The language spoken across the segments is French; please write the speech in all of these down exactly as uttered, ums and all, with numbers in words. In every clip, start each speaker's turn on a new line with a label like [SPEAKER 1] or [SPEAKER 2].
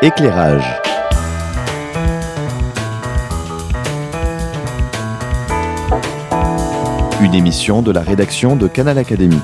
[SPEAKER 1] Éclairage. Une émission de la rédaction de Canal Académie.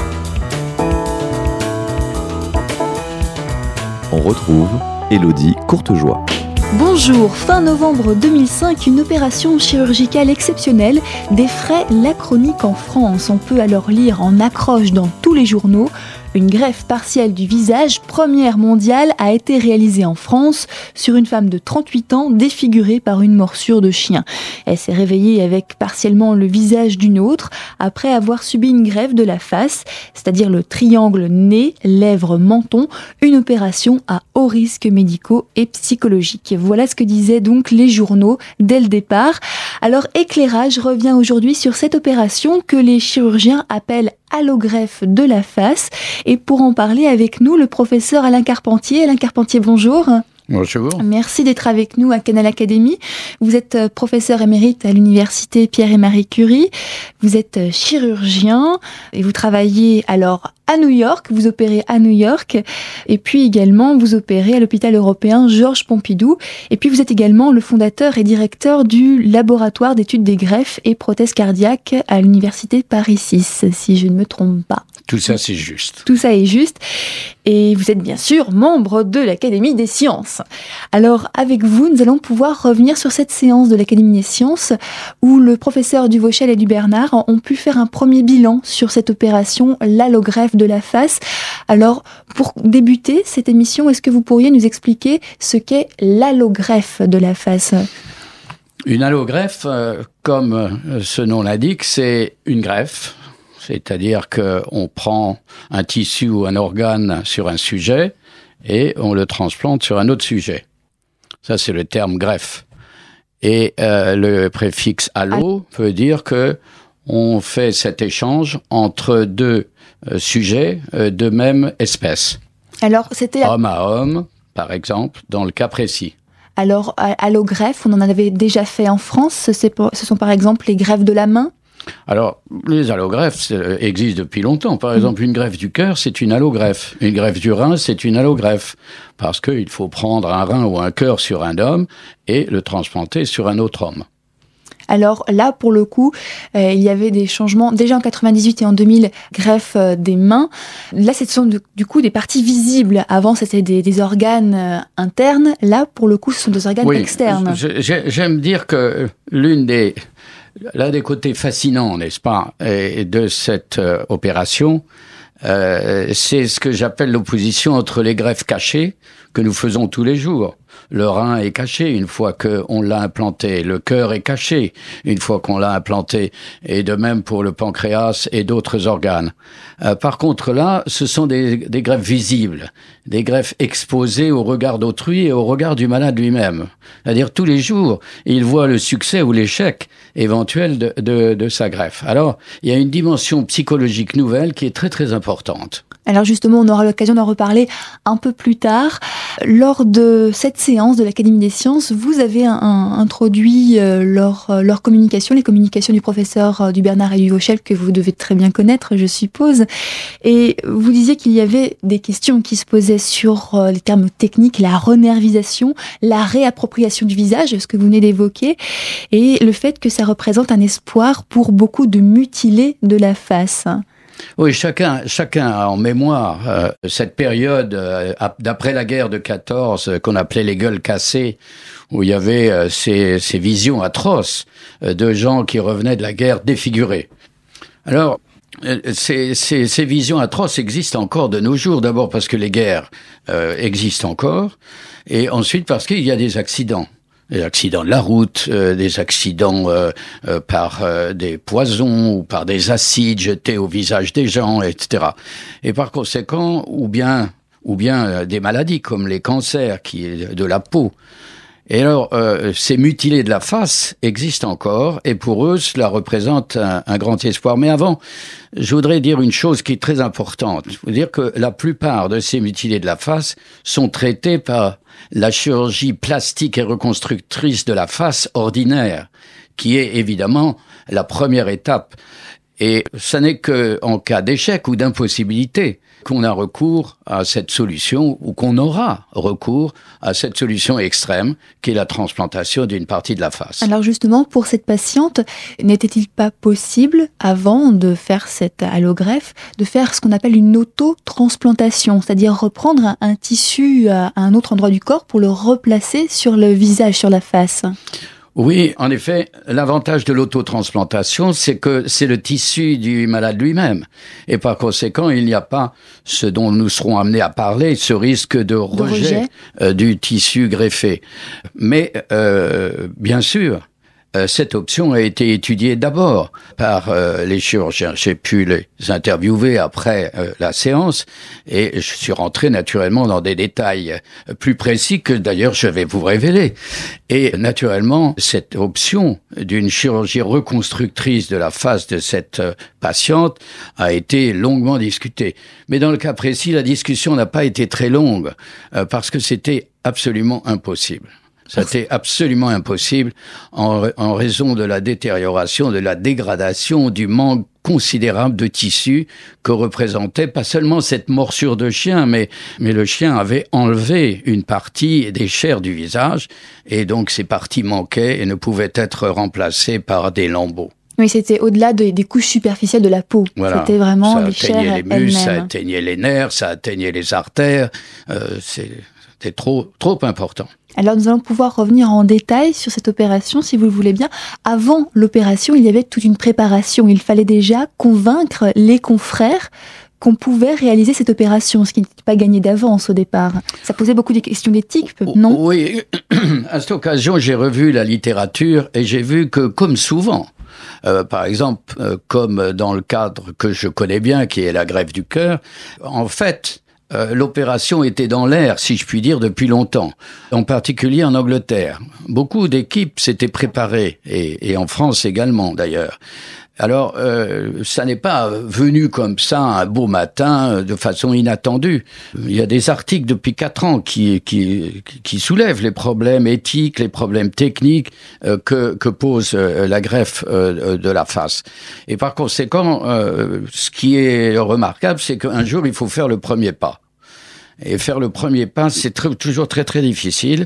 [SPEAKER 1] On retrouve Élodie Courtejoie.
[SPEAKER 2] Bonjour, fin novembre deux mille cinq, une opération chirurgicale exceptionnelle défraie la chronique en France. On peut alors lire en accroche dans tous les journaux. Une greffe partielle du visage, première mondiale, a été réalisée en France sur une femme de trente-huit ans défigurée par une morsure de chien. Elle s'est réveillée avec partiellement le visage d'une autre après avoir subi une greffe de la face, c'est-à-dire le triangle nez, lèvres, menton, une opération à hauts risques médicaux et psychologiques. Voilà ce que disaient donc les journaux dès le départ. Alors Éclairage revient aujourd'hui sur cette opération que les chirurgiens appellent allogreffe de la face. Et pour en parler avec nous, le professeur Alain Carpentier. Alain Carpentier, bonjour.
[SPEAKER 3] Bonjour.
[SPEAKER 2] Merci d'être avec nous à Canal Académie. Vous êtes professeur émérite à l'université Pierre et Marie Curie. Vous êtes chirurgien et vous travaillez alors à New York. Vous opérez à New York et puis également vous opérez à l'hôpital européen Georges Pompidou. Et puis vous êtes également le fondateur et directeur du laboratoire d'études des greffes et prothèses cardiaques à l'université Paris six, si je ne me trompe pas.
[SPEAKER 3] Tout ça, c'est juste.
[SPEAKER 2] Tout ça est juste. Et vous êtes bien sûr membre de l'Académie des sciences. Alors, avec vous, nous allons pouvoir revenir sur cette séance de l'Académie des sciences où le professeur Duvauchel et Dubernard ont pu faire un premier bilan sur cette opération, l'allogreffe de la face. Alors, pour débuter cette émission, est-ce que vous pourriez nous expliquer ce qu'est l'allogreffe de la face ?
[SPEAKER 3] Une allogreffe, euh, comme euh, ce nom l'indique, c'est une greffe. C'est-à-dire qu'on prend un tissu ou un organe sur un sujet et on le transplante sur un autre sujet. Ça, c'est le terme greffe. Et euh, le préfixe allo veut dire que on fait cet échange entre deux euh, sujets euh, de même espèce.
[SPEAKER 2] Alors, c'était la...
[SPEAKER 3] Homme à homme, par exemple, dans le cas précis.
[SPEAKER 2] Alors, allogreffe, on en avait déjà fait en France. C'est pour... Ce sont par exemple les greffes de la main.
[SPEAKER 3] Alors, les allogreffes existent depuis longtemps. Par exemple, une greffe du cœur, c'est une allogreffe. Une greffe du rein, c'est une allogreffe. Parce qu'il faut prendre un rein ou un cœur sur un homme et le transplanter sur un autre homme.
[SPEAKER 2] Alors là, pour le coup, euh, il y avait des changements. Déjà en quatre-vingt-dix-huit et en deux mille, greffe euh, des mains. Là, ce sont de, du coup des parties visibles. Avant, c'était des, des organes euh, internes. Là, pour le coup, ce sont des organes
[SPEAKER 3] oui,
[SPEAKER 2] externes.
[SPEAKER 3] Je, je, j'aime dire que l'une des... L'un des côtés fascinants, n'est-ce pas, de cette euh, opération, euh, c'est ce que j'appelle l'opposition entre les greffes cachées que nous faisons tous les jours. Le rein est caché une fois qu'on l'a implanté, le cœur est caché une fois qu'on l'a implanté, et de même pour le pancréas et d'autres organes. Euh, par contre là, ce sont des, des greffes visibles, des greffes exposées au regard d'autrui et au regard du malade lui-même. C'est-à-dire tous les jours, il voit le succès ou l'échec éventuel de, de, de sa greffe. Alors, il y a une dimension psychologique nouvelle qui est très très importante.
[SPEAKER 2] Alors justement, on aura l'occasion d'en reparler un peu plus tard. Lors de cette séance de l'Académie des sciences, vous avez un, un, introduit euh, leur, euh, leur communication, les communications du professeur euh, Dubernard et Duvauchel, que vous devez très bien connaître, je suppose. Et vous disiez qu'il y avait des questions qui se posaient sur euh, les termes techniques, la renervisation, la réappropriation du visage, ce que vous venez d'évoquer, et le fait que ça représente un espoir pour beaucoup de mutilés de la face.
[SPEAKER 3] Oui, chacun, chacun a en mémoire euh, cette période euh, d'après la guerre de quatorze euh, qu'on appelait les gueules cassées, où il y avait euh, ces, ces visions atroces euh, de gens qui revenaient de la guerre défigurés. Alors, euh, ces, ces, ces visions atroces existent encore de nos jours, d'abord parce que les guerres euh, existent encore, et ensuite parce qu'il y a des accidents. Des accidents de la route, euh, des accidents euh, euh, par euh, des poisons ou par des acides jetés au visage des gens, et cetera. Et par conséquent, ou bien ou bien euh, des maladies comme les cancers qui est de la peau. Et alors, euh, ces mutilés de la face existent encore, et pour eux, cela représente un, un grand espoir. Mais avant, je voudrais dire une chose qui est très importante. Je veux dire que la plupart de ces mutilés de la face sont traités par la chirurgie plastique et reconstructrice de la face ordinaire, qui est évidemment la première étape. Et ça n'est qu'en cas d'échec ou d'impossibilité qu'on a recours à cette solution, ou qu'on aura recours à cette solution extrême, qui est la transplantation d'une partie de la face.
[SPEAKER 2] Alors justement, pour cette patiente, n'était-il pas possible, avant de faire cette allogreffe, de faire ce qu'on appelle une autotransplantation, c'est-à-dire reprendre un, un tissu à un autre endroit du corps pour le replacer sur le visage, sur la face ?
[SPEAKER 3] Oui, en effet, l'avantage de l'autotransplantation, c'est que c'est le tissu du malade lui-même. Et par conséquent, il n'y a pas ce dont nous serons amenés à parler, ce risque de, de rejet, rejet. Euh, du tissu greffé. Mais, euh, bien sûr, euh, cette option a été étudiée d'abord par euh, les chirurgiens. J'ai pu les interviewer après euh, la séance et je suis rentré naturellement dans des détails plus précis que d'ailleurs je vais vous révéler. Et naturellement, cette option d'une chirurgie reconstructrice de la face de cette patiente a été longuement discutée. Mais dans le cas précis, la discussion n'a pas été très longue euh, parce que c'était absolument impossible. C'était absolument impossible en, en raison de la détérioration, de la dégradation, du manque considérable de tissu que représentait pas seulement cette morsure de chien, mais, mais le chien avait enlevé une partie des chairs du visage et donc ces parties manquaient et ne pouvaient être remplacées par des lambeaux.
[SPEAKER 2] Oui, c'était au-delà de, des couches superficielles de la peau.
[SPEAKER 3] Voilà.
[SPEAKER 2] C'était vraiment
[SPEAKER 3] ça
[SPEAKER 2] les chairs
[SPEAKER 3] atteignait les muscles, ça
[SPEAKER 2] elles-mêmes.
[SPEAKER 3] atteignait les nerfs, ça atteignait les artères. Euh, c'est, c'était trop, trop important.
[SPEAKER 2] Alors nous allons pouvoir revenir en détail sur cette opération, si vous le voulez bien. Avant l'opération, il y avait toute une préparation. Il fallait déjà convaincre les confrères qu'on pouvait réaliser cette opération, ce qui n'était pas gagné d'avance au départ. Ça posait beaucoup de questions d'éthique, non ?
[SPEAKER 3] Oui, à cette occasion, j'ai revu la littérature et j'ai vu que, comme souvent, Euh, par exemple, euh, comme dans le cadre que je connais bien, qui est la greffe du cœur, en fait, euh, l'opération était dans l'air, si je puis dire, depuis longtemps, en particulier en Angleterre. Beaucoup d'équipes s'étaient préparées, et, et en France également d'ailleurs. Alors, euh, ça n'est pas venu comme ça un beau matin de façon inattendue. Il y a des articles depuis quatre ans qui qui qui soulèvent les problèmes éthiques, les problèmes techniques euh, que que pose euh, la greffe euh, de la face. Et par conséquent, euh, ce qui est remarquable, c'est qu'un jour il faut faire le premier pas. Et faire le premier pas, c'est très, toujours très très difficile.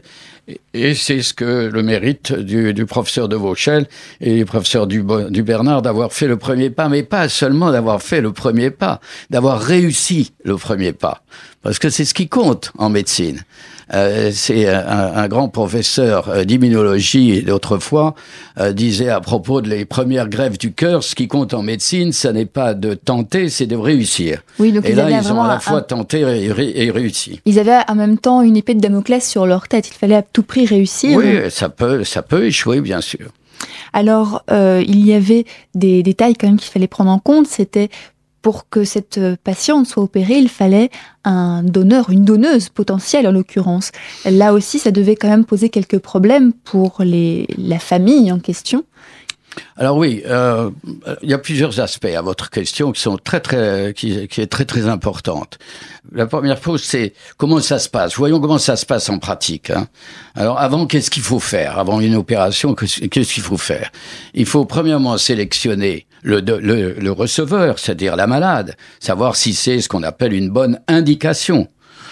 [SPEAKER 3] Et c'est ce que le mérite du, du professeur de Vauchel et du professeur du, du Bernard d'avoir fait le premier pas, mais pas seulement d'avoir fait le premier pas, d'avoir réussi le premier pas. Parce que c'est ce qui compte en médecine. Euh, c'est un, un grand professeur d'immunologie d'autrefois euh, disait à propos de les premières greffes du cœur, ce qui compte en médecine, ça n'est pas de tenter, c'est de réussir.
[SPEAKER 2] Oui, donc
[SPEAKER 3] et
[SPEAKER 2] ils
[SPEAKER 3] là,
[SPEAKER 2] avaient
[SPEAKER 3] ils ont à la
[SPEAKER 2] un...
[SPEAKER 3] fois tenté et, ré- et réussi.
[SPEAKER 2] Ils avaient en même temps une épée de Damoclès sur leur tête. Il fallait à tout prix réussir.
[SPEAKER 3] Oui, ça peut, ça peut échouer, bien sûr.
[SPEAKER 2] Alors, euh, il y avait des détails quand même qu'il fallait prendre en compte. C'était pour que cette patiente soit opérée, il fallait un donneur, une donneuse potentielle en l'occurrence. Là aussi, ça devait quand même poser quelques problèmes pour les, la famille en question.
[SPEAKER 3] Alors oui, euh, il y a plusieurs aspects à votre question qui sont très très qui, qui est très très importante. La première chose, c'est comment ça se passe. Voyons comment ça se passe en pratique. Hein. Alors avant, qu'est-ce qu'il faut faire avant une opération? Qu'est-ce qu'il faut faire? Il faut premièrement sélectionner le le, le receveur, c'est-à-dire la malade, savoir si c'est ce qu'on appelle une bonne indication.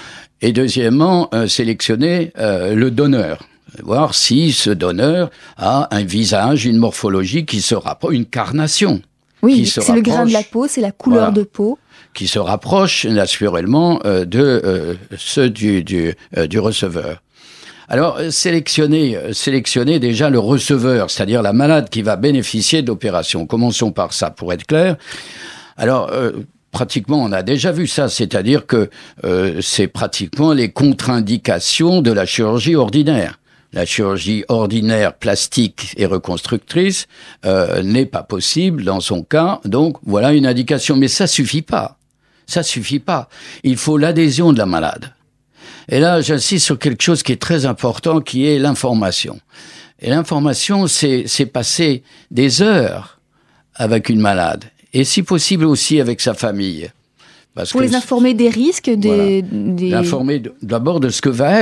[SPEAKER 3] Et deuxièmement, euh, sélectionner euh, le donneur. Voir si ce donneur a un visage, une morphologie qui se rapproche, une carnation.
[SPEAKER 2] Oui, c'est rapproche, le grain de la peau, c'est la couleur voilà, de peau.
[SPEAKER 3] Qui se rapproche naturellement euh, de euh, ceux du, du, euh, du receveur. Alors, sélectionner, sélectionner déjà le receveur, c'est-à-dire la malade qui va bénéficier de l'opération. Commençons par ça, pour être clair. Alors, euh, pratiquement, on a déjà vu ça, c'est-à-dire que euh, c'est pratiquement les contre-indications de la chirurgie ordinaire. La chirurgie ordinaire, plastique et reconstructrice euh, n'est pas possible dans son cas. Donc, voilà une indication. Mais ça suffit pas. Ça suffit pas. Il faut l'adhésion de la malade. Et là, j'insiste sur quelque chose qui est très important, qui est l'information. Et l'information, c'est, c'est passer des heures avec une malade. Et si possible aussi avec sa famille.
[SPEAKER 2] Parce Pour que les informer des risques, des...
[SPEAKER 3] Voilà.
[SPEAKER 2] des...
[SPEAKER 3] L'informer d'abord de ce que va être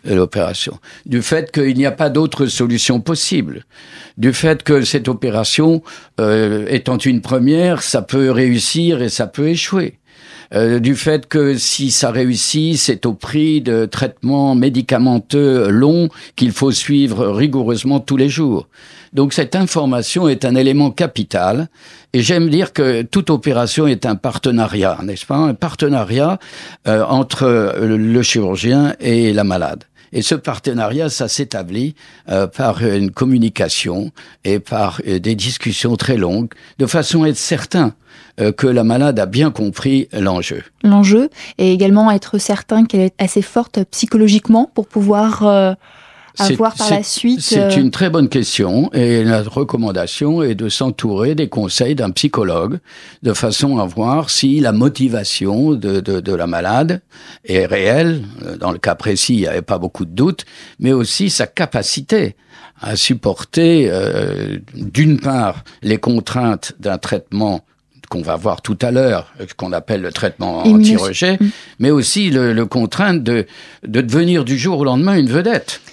[SPEAKER 3] de l'opération, du fait qu'il n'y a pas d'autre solution possible, du fait que cette opération, euh, étant une première, ça peut réussir et ça peut échouer. Euh, du fait que si ça réussit, c'est au prix de traitements médicamenteux longs qu'il faut suivre rigoureusement tous les jours. Donc cette information est un élément capital, et j'aime dire que toute opération est un partenariat, n'est-ce pas? Un partenariat euh, entre le chirurgien et la malade. Et ce partenariat, ça s'établit euh, par une communication et par euh, des discussions très longues, de façon à être certain euh, que la malade a bien compris l'enjeu.
[SPEAKER 2] L'enjeu, et également être certain qu'elle est assez forte psychologiquement pour pouvoir euh, avoir par la suite...
[SPEAKER 3] C'est euh... une très bonne question, et la recommandation est de s'entourer des conseils d'un psychologue, de façon à voir si la motivation de, de, de la malade est réelle. Dans le cas précis, il n'y avait pas beaucoup de doutes, mais aussi sa capacité à supporter, euh, d'une part, les contraintes d'un traitement qu'on va voir tout à l'heure, qu'on appelle le traitement anti-rejet, mmh. mais aussi le, le contrainte de, de devenir du jour au lendemain une vedette.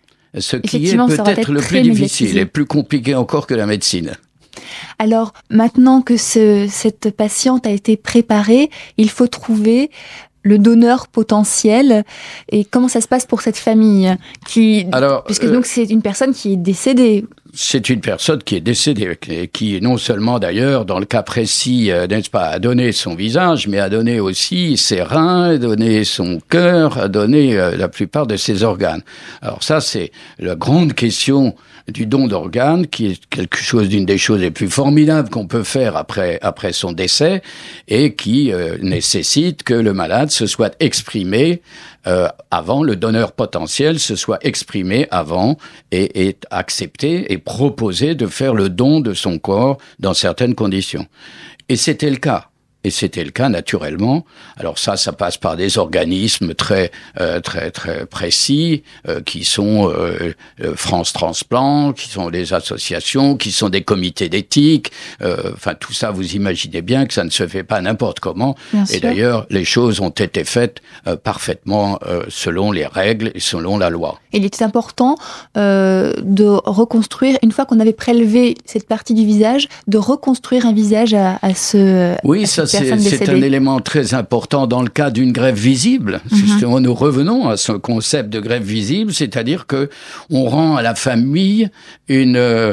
[SPEAKER 3] Ce qui est peut-être le plus difficile et plus compliqué encore que la médecine.
[SPEAKER 2] Alors, maintenant que ce, cette patiente a été préparée, il faut trouver le donneur potentiel. Et comment ça se passe pour cette famille qui, Alors, puisque euh, donc c'est une personne qui est décédée.
[SPEAKER 3] C'est une personne qui est décédée, qui non seulement d'ailleurs, dans le cas précis, euh, n'est-ce pas, a donné son visage, mais a donné aussi ses reins, a donné son cœur, a donné euh, la plupart de ses organes. Alors ça, c'est la grande question du don d'organes, qui est quelque chose d'une des choses les plus formidables qu'on peut faire après après son décès, et qui euh, nécessite que le malade se soit exprimé euh, avant, le donneur potentiel se soit exprimé avant et est accepté et proposé de faire le don de son corps dans certaines conditions. Et c'était le cas. Et c'était le cas naturellement. Alors ça, ça passe par des organismes très euh, très très précis euh, qui sont euh, France Transplant, qui sont des associations, qui sont des comités d'éthique. Euh, enfin tout ça, vous imaginez bien que ça ne se fait pas n'importe comment. Bien et sûr. D'ailleurs, les choses ont été faites euh, parfaitement euh, selon les règles et selon la loi.
[SPEAKER 2] Il était important euh, de reconstruire, une fois qu'on avait prélevé cette partie du visage, de reconstruire un visage à, à ce.
[SPEAKER 3] Oui, à ça. C'est, c'est un élément très important dans le cas d'une greffe visible. Mm-hmm. Justement, nous revenons à ce concept de greffe visible, c'est-à-dire que on rend à la famille une, euh,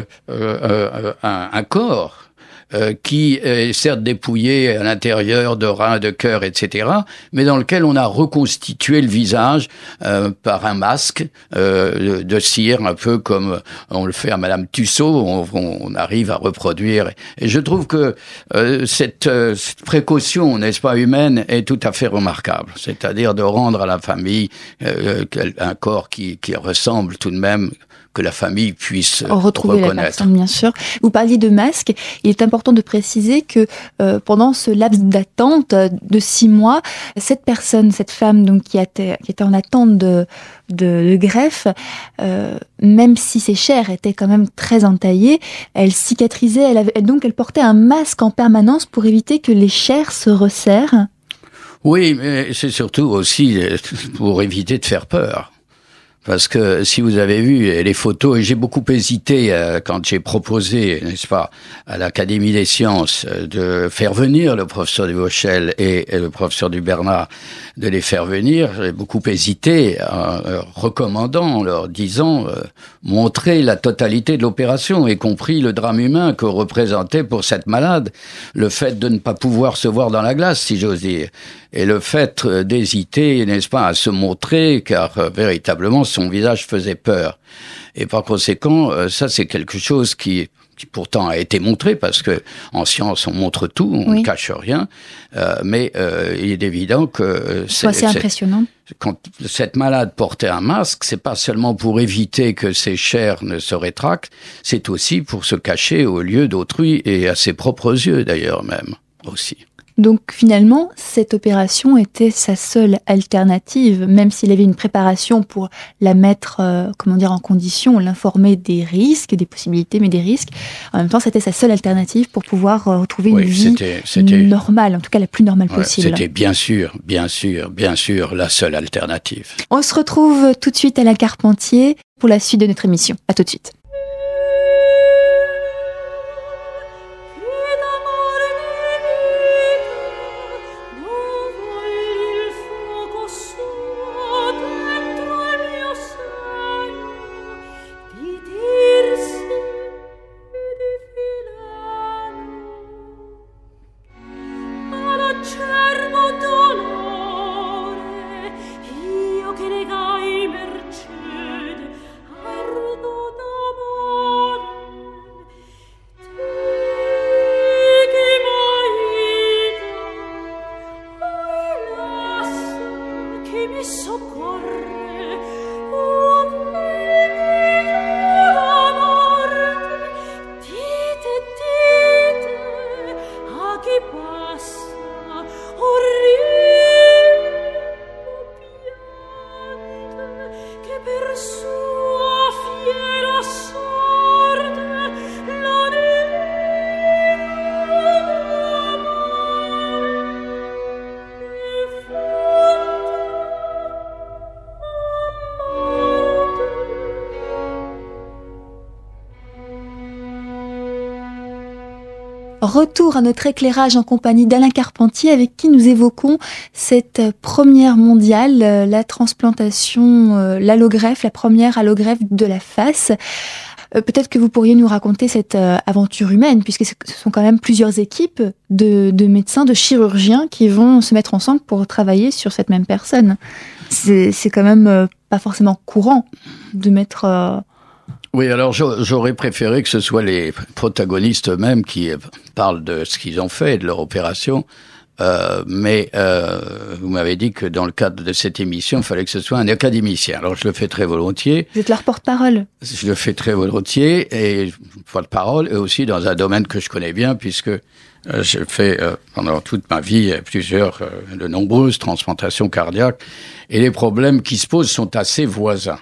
[SPEAKER 3] euh, un, un corps euh, qui est certes dépouillé à l'intérieur de reins, de cœur, et cetera, mais dans lequel on a reconstitué le visage euh, par un masque euh, de cire, un peu comme on le fait à Madame Tussaud, on, on arrive à reproduire. Et je trouve que euh, cette, euh, cette précaution, n'est-ce pas, humaine, est tout à fait remarquable. C'est-à-dire de rendre à la famille euh, un corps qui, qui ressemble tout de même, que la famille puisse
[SPEAKER 2] retrouver
[SPEAKER 3] reconnaître.
[SPEAKER 2] La personne, bien sûr. Vous parliez de masque. Il est important de préciser que euh, pendant ce laps d'attente de six mois, cette personne, cette femme donc qui était, qui était en attente de, de, de greffe, euh, même si ses chairs étaient quand même très entaillées, elle cicatrisait. Elle avait, donc elle portait un masque en permanence pour éviter que les chairs se resserrent.
[SPEAKER 3] Oui, mais c'est surtout aussi pour éviter de faire peur. Parce que si vous avez vu les photos, et j'ai beaucoup hésité euh, quand j'ai proposé, n'est-ce pas, à l'Académie des sciences euh, de faire venir le professeur Duvauchel et, et le professeur Dubernard, de les faire venir, j'ai beaucoup hésité en euh, recommandant, en leur disant, euh, montrer la totalité de l'opération, y compris le drame humain que représentait pour cette malade, le fait de ne pas pouvoir se voir dans la glace, si j'ose dire, et le fait d'hésiter, n'est-ce pas, à se montrer, car euh, véritablement, son visage faisait peur. Et par conséquent, ça c'est quelque chose qui, qui pourtant a été montré, parce que en science on montre tout, on oui. ne cache rien, euh, mais euh, il est évident que
[SPEAKER 2] c'est, c'est impressionnant.
[SPEAKER 3] Quand cette malade portait un masque, c'est pas seulement pour éviter que ses chairs ne se rétractent, c'est aussi pour se cacher aux yeux d'autrui et à ses propres yeux d'ailleurs même aussi.
[SPEAKER 2] Donc finalement, cette opération était sa seule alternative, même s'il avait une préparation pour la mettre, euh, comment dire, en condition, l'informer des risques, des possibilités, mais des risques. En même temps, c'était sa seule alternative pour pouvoir euh, retrouver une
[SPEAKER 3] oui,
[SPEAKER 2] vie
[SPEAKER 3] c'était, c'était...
[SPEAKER 2] normale, en tout cas la plus normale
[SPEAKER 3] ouais,
[SPEAKER 2] possible.
[SPEAKER 3] C'était bien sûr, bien sûr, bien sûr la seule alternative.
[SPEAKER 2] On se retrouve tout de suite à la Carpentier pour la suite de notre émission. À tout de suite. Retour à notre éclairage en compagnie d'Alain Carpentier avec qui nous évoquons cette première mondiale, la transplantation, l'allogreffe, la première allogreffe de la face. Peut-être que vous pourriez nous raconter cette aventure humaine, puisque ce sont quand même plusieurs équipes de, de médecins, de chirurgiens qui vont se mettre ensemble pour travailler sur cette même personne. C'est, c'est quand même pas forcément courant de mettre... Euh,
[SPEAKER 3] Oui, alors j'aurais préféré que ce soit les protagonistes eux-mêmes qui parlent de ce qu'ils ont fait, de leur opération. Euh, mais euh, vous m'avez dit que dans le cadre de cette émission, il fallait que ce soit un académicien. Alors je le fais très volontiers.
[SPEAKER 2] Vous êtes leur porte-parole.
[SPEAKER 3] Je le fais très volontiers et porte-parole, et aussi dans un domaine que je connais bien, puisque euh, j'ai fait euh, pendant toute ma vie plusieurs, euh, de nombreuses transplantations cardiaques, et les problèmes qui se posent sont assez voisins.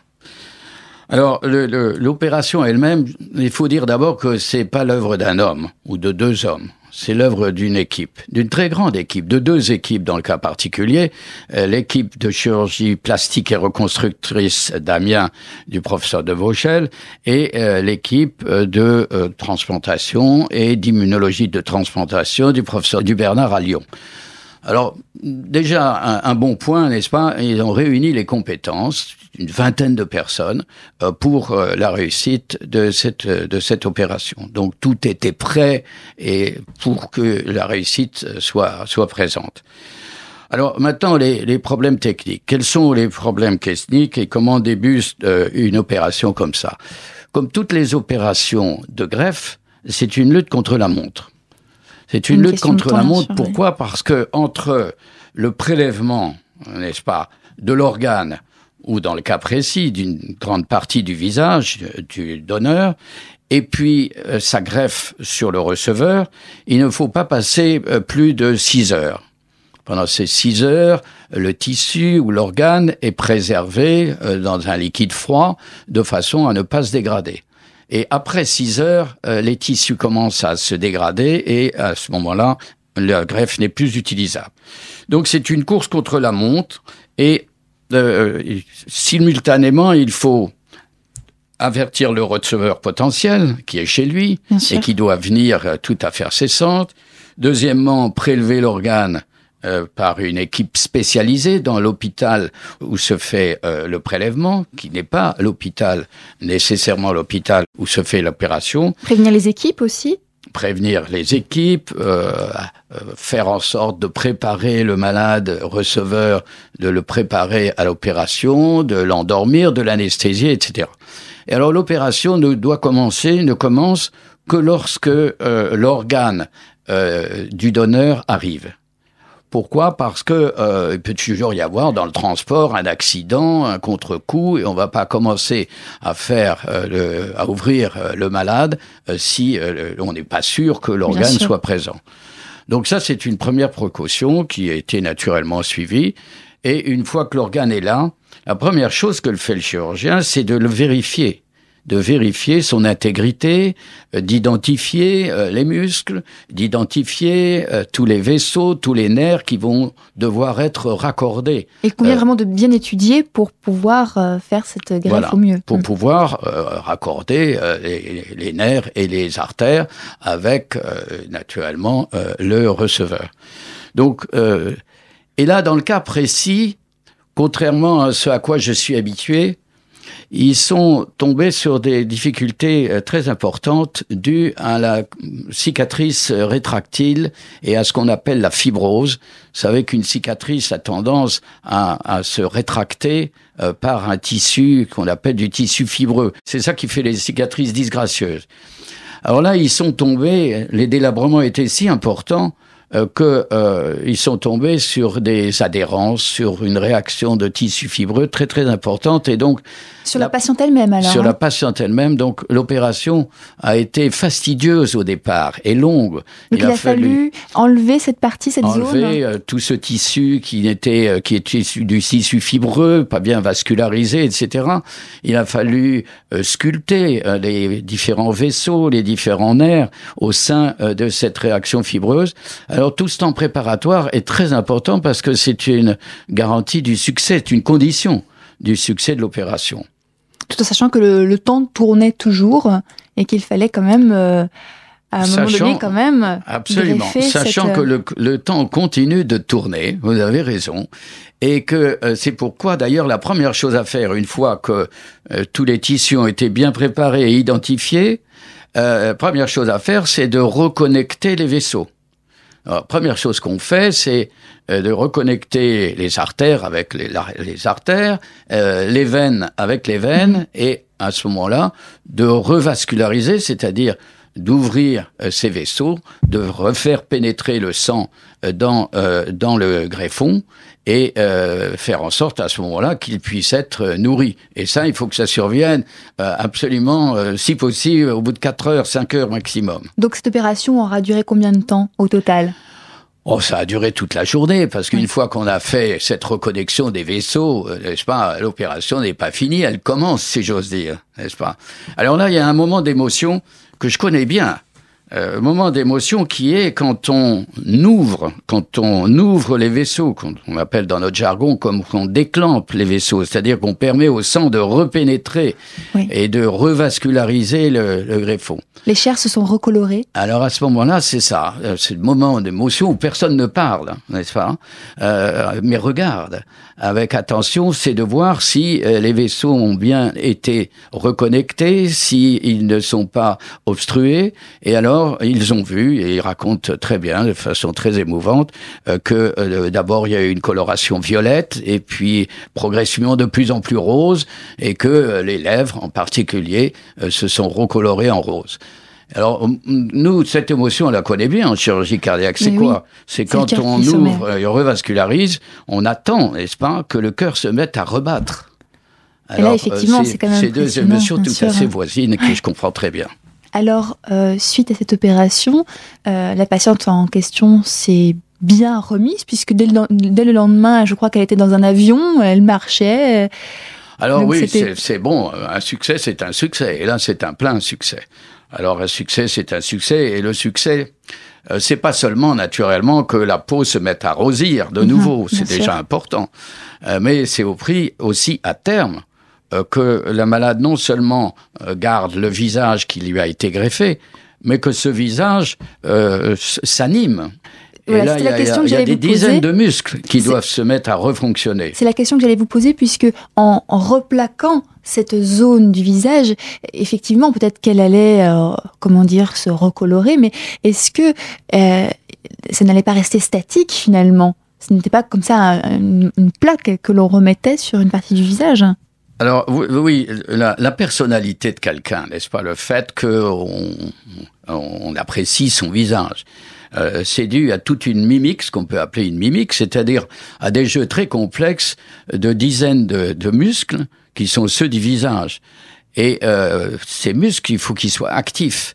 [SPEAKER 3] Alors, le, le, l'opération elle-même, il faut dire d'abord que c'est pas l'œuvre d'un homme ou de deux hommes. C'est l'œuvre d'une équipe, d'une très grande équipe, de deux équipes dans le cas particulier. Euh, l'équipe de chirurgie plastique et reconstructrice d'Amiens du professeur de Vauchel et euh, l'équipe de euh, transplantation et d'immunologie de transplantation du professeur du Bernard à Lyon. Alors, déjà, un, un bon point, n'est-ce pas? Ils ont réuni les compétences d'une vingtaine de personnes euh, pour euh, la réussite de cette de cette opération. Donc, tout était prêt et pour que la réussite soit soit présente. Alors, maintenant, les, les problèmes techniques. Quels sont les problèmes techniques et comment débute euh, une opération comme ça? Comme toutes les opérations de greffe, c'est une lutte contre la montre. C'est une, une lutte contre la montre. Pourquoi? Oui. Parce que entre le prélèvement, n'est-ce pas, de l'organe, ou dans le cas précis d'une grande partie du visage du donneur, et puis euh, sa greffe sur le receveur, il ne faut pas passer euh, plus de six heures. Pendant ces six heures, le tissu ou l'organe est préservé euh, dans un liquide froid de façon à ne pas se dégrader. Et après six heures, euh, les tissus commencent à se dégrader et à ce moment-là, la greffe n'est plus utilisable. Donc c'est une course contre la montre et euh, simultanément, il faut avertir le receveur potentiel qui est chez lui et qui doit venir tout à fait cessante. Deuxièmement, prélever l'organe Euh, par une équipe spécialisée dans l'hôpital où se fait euh, le prélèvement, qui n'est pas l'hôpital, nécessairement l'hôpital où se fait l'opération.
[SPEAKER 2] Prévenir les équipes aussi?
[SPEAKER 3] Prévenir les équipes, euh, euh, faire en sorte de préparer le malade receveur, de le préparer à l'opération, de l'endormir, de l'anesthésier, et cetera. Et alors l'opération ne doit commencer, ne commence que lorsque euh, l'organe euh, du donneur arrive. Pourquoi? Parce que euh, il peut toujours y avoir dans le transport un accident, un contre-coup, et on va pas commencer à faire, euh, le, à ouvrir euh, le malade euh, si euh, on n'est pas sûr que l'organe soit présent. Donc ça, c'est une première précaution qui a été naturellement suivie. Et une fois que l'organe est là, la première chose que le fait le chirurgien, c'est de le vérifier. De vérifier son intégrité, euh, d'identifier euh, les muscles, d'identifier euh, tous les vaisseaux, tous les nerfs qui vont devoir être raccordés.
[SPEAKER 2] Et il convient
[SPEAKER 3] euh,
[SPEAKER 2] vraiment de bien étudier pour pouvoir euh, faire cette greffe
[SPEAKER 3] voilà,
[SPEAKER 2] au mieux.
[SPEAKER 3] Pour
[SPEAKER 2] mmh.
[SPEAKER 3] pouvoir euh, raccorder euh, les, les nerfs et les artères avec, euh, naturellement, euh, le receveur. Donc, euh, et là, dans le cas précis, contrairement à ce à quoi je suis habitué, ils sont tombés sur des difficultés très importantes dues à la cicatrice rétractile et à ce qu'on appelle la fibrose. Vous savez qu'une cicatrice a tendance à, à se rétracter euh, par un tissu qu'on appelle du tissu fibreux. C'est ça qui fait les cicatrices disgracieuses. Alors là, ils sont tombés, les délabrements étaient si importants Euh, que euh, ils sont tombés sur des adhérences, sur une réaction de tissu fibreux très très importante et donc
[SPEAKER 2] sur la, la patiente elle-même alors.
[SPEAKER 3] Sur
[SPEAKER 2] hein.
[SPEAKER 3] la patiente elle-même, donc l'opération a été fastidieuse au départ et longue.
[SPEAKER 2] Donc
[SPEAKER 3] il,
[SPEAKER 2] il a, a fallu, fallu enlever cette partie, cette
[SPEAKER 3] enlever
[SPEAKER 2] zone.
[SPEAKER 3] Enlever euh, tout ce tissu qui était euh, qui était issu du tissu fibreux, pas bien vascularisé, et cetera. Il a fallu euh, sculpter euh, les différents vaisseaux, les différents nerfs au sein euh, de cette réaction fibreuse. Alors tout ce temps préparatoire est très important parce que c'est une garantie du succès, c'est une condition du succès de l'opération.
[SPEAKER 2] Tout en sachant que le, le temps tournait toujours et qu'il fallait quand même, euh, à un
[SPEAKER 3] sachant,
[SPEAKER 2] moment donné, quand même
[SPEAKER 3] absolument, sachant
[SPEAKER 2] cette...
[SPEAKER 3] que le, le temps continue de tourner, vous avez raison, et que euh, c'est pourquoi d'ailleurs la première chose à faire, une fois que euh, tous les tissus ont été bien préparés et identifiés, euh, première chose à faire, c'est de reconnecter les vaisseaux. Alors, première chose qu'on fait, c'est euh, de reconnecter les artères avec les, la, les artères, euh, les veines avec les veines, et à ce moment-là, de revasculariser, c'est-à-dire d'ouvrir euh, ces vaisseaux, de refaire pénétrer le sang euh, dans euh, dans le greffon et euh, faire en sorte à ce moment-là qu'il puisse être euh, nourri. Et ça, il faut que ça survienne euh, absolument, euh, si possible, au bout de quatre heures, cinq heures maximum.
[SPEAKER 2] Donc cette opération aura duré combien de temps au total ?
[SPEAKER 3] Oh, ça a duré toute la journée, parce qu'une oui. fois qu'on a fait cette reconnexion des vaisseaux, euh, n'est-ce pas, l'opération n'est pas finie, elle commence, si j'ose dire, n'est-ce pas ? Alors là, il y a un moment d'émotion que je connais bien. Euh, moment d'émotion qui est quand on ouvre, quand on ouvre les vaisseaux, qu'on on appelle dans notre jargon comme qu'on déclampe les vaisseaux, c'est-à-dire qu'on permet au sang de repénétrer oui. et de revasculariser le, le greffon.
[SPEAKER 2] Les chairs se sont recolorées.
[SPEAKER 3] Alors à ce moment-là, c'est ça, c'est le moment d'émotion où personne ne parle, n'est-ce pas ? euh, Mais regarde avec attention, c'est de voir si euh, les vaisseaux ont bien été reconnectés, si ils ne sont pas obstrués, et alors ils ont vu, et ils racontent très bien, de façon très émouvante, euh, que euh, d'abord il y a eu une coloration violette, et puis progressivement de plus en plus rose, et que euh, les lèvres en particulier euh, se sont recolorées en rose. Alors, nous, cette émotion, on la connaît bien en chirurgie cardiaque. C'est Mais quoi oui, C'est quand on ouvre et revascularise, on attend, n'est-ce pas, que le cœur se mette à rebattre.
[SPEAKER 2] Alors, et là, effectivement, c'est, c'est quand même
[SPEAKER 3] ces deux émotions tout sûr, à fait voisines que je comprends très bien.
[SPEAKER 2] Alors, euh, suite à cette opération, euh, la patiente en question s'est bien remise, puisque dès le, dès le lendemain, je crois qu'elle était dans un avion, elle marchait.
[SPEAKER 3] Alors oui, c'est, c'est bon, un succès, c'est un succès. Et là, c'est un plein succès. Alors, un succès, c'est un succès. Et le succès, euh, c'est pas seulement, naturellement, que la peau se mette à rosir de nouveau. Mmh, c'est déjà sûr. important. Euh, mais c'est au prix aussi, à terme, euh, que la malade non seulement euh, garde le visage qui lui a été greffé, mais que ce visage euh, s'anime. Et voilà, là, il y a, y a, y a des dizaines de muscles qui c'est, doivent se mettre à refonctionner.
[SPEAKER 2] C'est la question que j'allais vous poser, puisque en, en replaquant cette zone du visage, effectivement, peut-être qu'elle allait, euh, comment dire, se recolorer, mais est-ce que euh, ça n'allait pas rester statique, finalement ? Ce n'était pas comme ça une, une plaque que l'on remettait sur une partie du visage ?
[SPEAKER 3] Alors, oui, la, la personnalité de quelqu'un, n'est-ce pas ? Le fait qu'on on apprécie son visage. Euh, c'est dû à toute une mimique, ce qu'on peut appeler une mimique, c'est-à-dire à des jeux très complexes de dizaines de, de muscles qui sont ceux du visage. Et euh, ces muscles, il faut qu'ils soient actifs.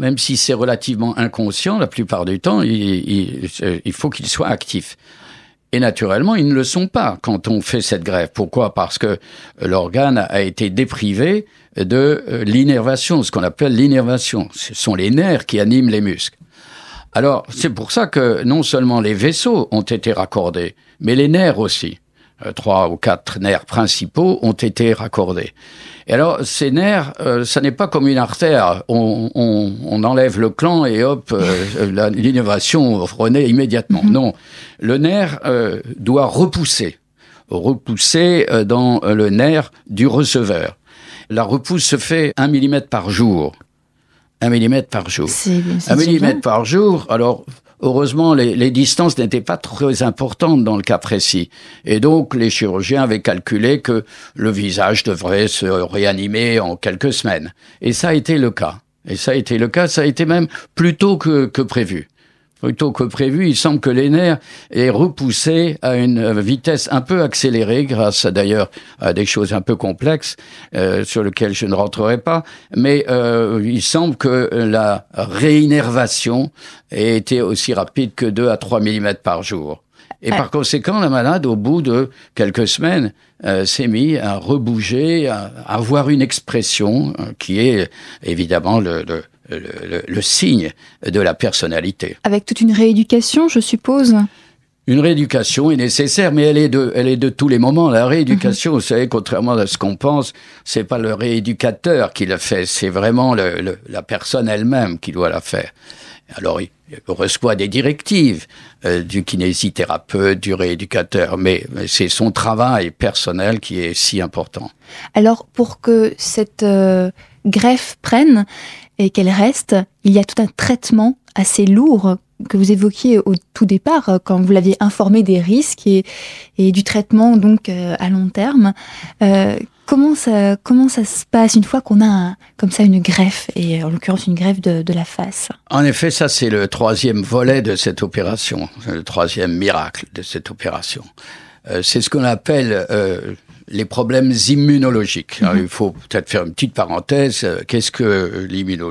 [SPEAKER 3] même si c'est relativement inconscient, la plupart du temps, il, il, il faut qu'ils soient actifs. Et naturellement, ils ne le sont pas quand on fait cette greffe. Pourquoi ? Parce que l'organe a été déprivé de l'innervation, ce qu'on appelle l'innervation. Ce sont les nerfs qui animent les muscles. Alors, c'est pour ça que non seulement les vaisseaux ont été raccordés, mais les nerfs aussi. Euh, trois ou quatre nerfs principaux ont été raccordés. Et alors, ces nerfs, euh, ça n'est pas comme une artère. On, on, on enlève le clan et hop, euh, la, l'innervation renaît immédiatement. Mm-hmm. Non, le nerf euh, doit repousser, repousser euh, dans le nerf du receveur. La repousse se fait un millimètre par jour. Un millimètre par jour.
[SPEAKER 2] C'est, c'est
[SPEAKER 3] un millimètre
[SPEAKER 2] bien.
[SPEAKER 3] par jour. Alors, heureusement, les, les distances n'étaient pas très importantes dans le cas précis. Et donc, les chirurgiens avaient calculé que le visage devrait se réanimer en quelques semaines. Et ça a été le cas. Et ça a été le cas, ça a été même plus tôt que, que prévu. Plutôt que prévu, il semble que les nerfs aient repoussé à une vitesse un peu accélérée, grâce à, d'ailleurs à des choses un peu complexes euh, sur lesquelles je ne rentrerai pas. Mais euh, il semble que la réinnervation ait été aussi rapide que deux à trois millimètres par jour. Et ah. par conséquent, la malade, au bout de quelques semaines, euh, s'est mis à rebouger, à, à avoir une expression euh, qui est évidemment le... le Le, le, le signe de la personnalité.
[SPEAKER 2] Avec toute une rééducation, je suppose.
[SPEAKER 3] Une rééducation est nécessaire, mais elle est de, elle est de tous les moments. La rééducation, mmh. vous savez, contrairement à ce qu'on pense, c'est pas le rééducateur qui la fait, c'est vraiment le, le, la personne elle-même qui doit la faire. Alors, il reçoit des directives euh, du kinésithérapeute, du rééducateur, mais, mais c'est son travail personnel qui est si important.
[SPEAKER 2] Alors, pour que cette euh, greffe prenne et qu'elle reste, il y a tout un traitement assez lourd que vous évoquiez au tout départ, quand vous l'aviez informé des risques et, et du traitement donc euh, à long terme. Euh, comment ça, comment ça se passe une fois qu'on a un, comme ça une greffe, et en l'occurrence une greffe de, de la face ?
[SPEAKER 3] En effet, ça c'est le troisième volet de cette opération, le troisième miracle de cette opération. Euh, c'est ce qu'on appelle euh, les problèmes immunologiques. Alors, il faut peut-être faire une petite parenthèse. Qu'est-ce que l'immunologie ?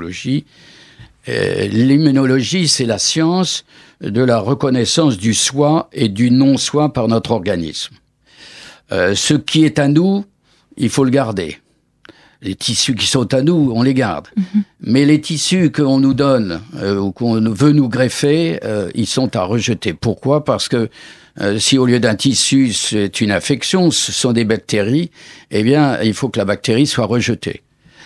[SPEAKER 3] euh, L'immunologie, c'est la science de la reconnaissance du soi et du non-soi par notre organisme. Euh, ce qui est à nous, il faut le garder. Les tissus qui sont à nous, on les garde. Mm-hmm. Mais les tissus qu'on nous donne euh, ou qu'on veut nous greffer, euh, ils sont à rejeter. Pourquoi ? Parce que euh, si au lieu d'un tissu, c'est une infection, ce sont des bactéries, eh bien, il faut que la bactérie soit rejetée.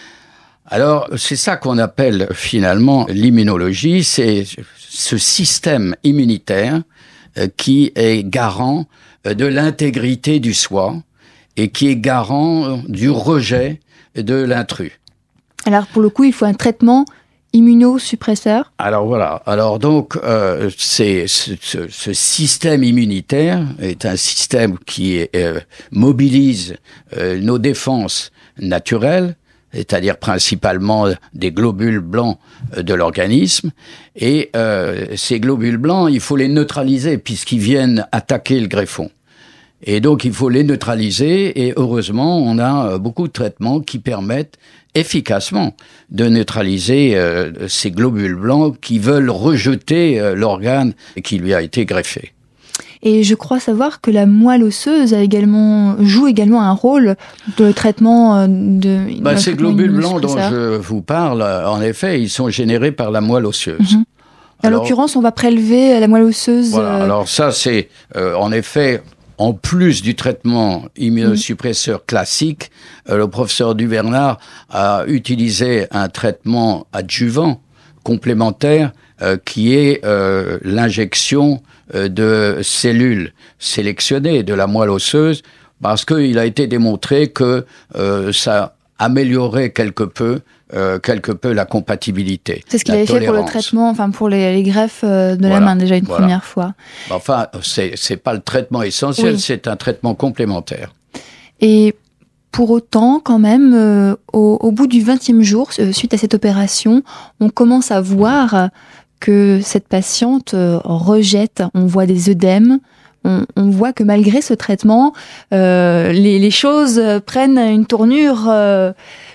[SPEAKER 3] Alors, c'est ça qu'on appelle finalement l'immunologie, c'est ce système immunitaire euh, qui est garant euh, de l'intégrité du soi et qui est garant euh, du rejet de l'intrus.
[SPEAKER 2] Alors, pour le coup, il faut un traitement immunosuppresseur.
[SPEAKER 3] Alors voilà. Alors donc, euh, c'est ce, ce, ce système immunitaire est un système qui euh, mobilise euh, nos défenses naturelles, c'est-à-dire principalement des globules blancs de l'organisme. Et euh, ces globules blancs, il faut les neutraliser puisqu'ils viennent attaquer le greffon. Et donc, il faut les neutraliser, et heureusement, on a beaucoup de traitements qui permettent efficacement de neutraliser euh, ces globules blancs qui veulent rejeter euh, l'organe qui lui a été greffé.
[SPEAKER 2] Et je crois savoir que la moelle osseuse a également, joue également un rôle de traitement de...
[SPEAKER 3] Bah, ces globules blancs dont je vous parle, en effet, ils sont générés par la moelle osseuse.
[SPEAKER 2] Mm-hmm. En l'occurrence, on va prélever la moelle osseuse...
[SPEAKER 3] Voilà, euh... alors ça, c'est euh, en effet... En plus du traitement immunosuppresseur mmh. classique, euh, le professeur Duvernard a utilisé un traitement adjuvant complémentaire euh, qui est euh, l'injection euh, de cellules sélectionnées de la moelle osseuse, parce qu'il a été démontré que euh, ça améliorait quelque peu Euh, quelque peu la compatibilité.
[SPEAKER 2] C'est ce qu'il avait
[SPEAKER 3] tolérance.
[SPEAKER 2] fait pour le traitement, enfin pour les, les greffes euh, de voilà, la main déjà une voilà. première fois.
[SPEAKER 3] Enfin, c'est c'est pas le traitement essentiel, oui. c'est un traitement complémentaire.
[SPEAKER 2] Et pour autant, quand même, euh, au, au bout du vingtième jour, euh, suite à cette opération, on commence à voir que cette patiente euh, rejette. On voit des œdèmes. On, on voit que malgré ce traitement, euh, les, les choses prennent une tournure euh,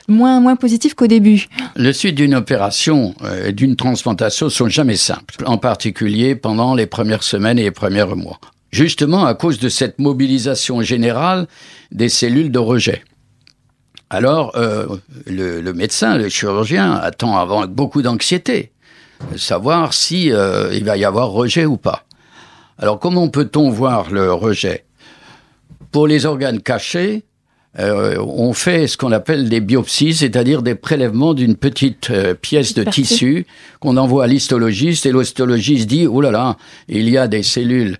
[SPEAKER 2] moins, moins positif qu'au début.
[SPEAKER 3] Le suite d'une opération et euh, d'une transplantation sont jamais simples, en particulier pendant les premières semaines et les premiers mois. Justement à cause de cette mobilisation générale des cellules de rejet. Alors, euh, le, le médecin, le chirurgien, attend avant avec beaucoup d'anxiété de savoir si euh, il va y avoir rejet ou pas. Alors, comment peut-on voir le rejet ? Pour les organes cachés, euh, on fait ce qu'on appelle des biopsies, c'est-à-dire des prélèvements d'une petite euh, pièce de
[SPEAKER 2] Partie.
[SPEAKER 3] tissu qu'on envoie à l'histologiste, et l'histologiste dit « Oh là là, il y a des cellules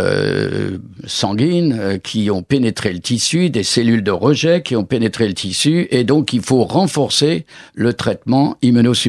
[SPEAKER 3] euh, sanguines euh, qui ont pénétré le tissu, des cellules de rejet qui ont pénétré le tissu, et donc il faut renforcer le traitement immunosuppresseur. »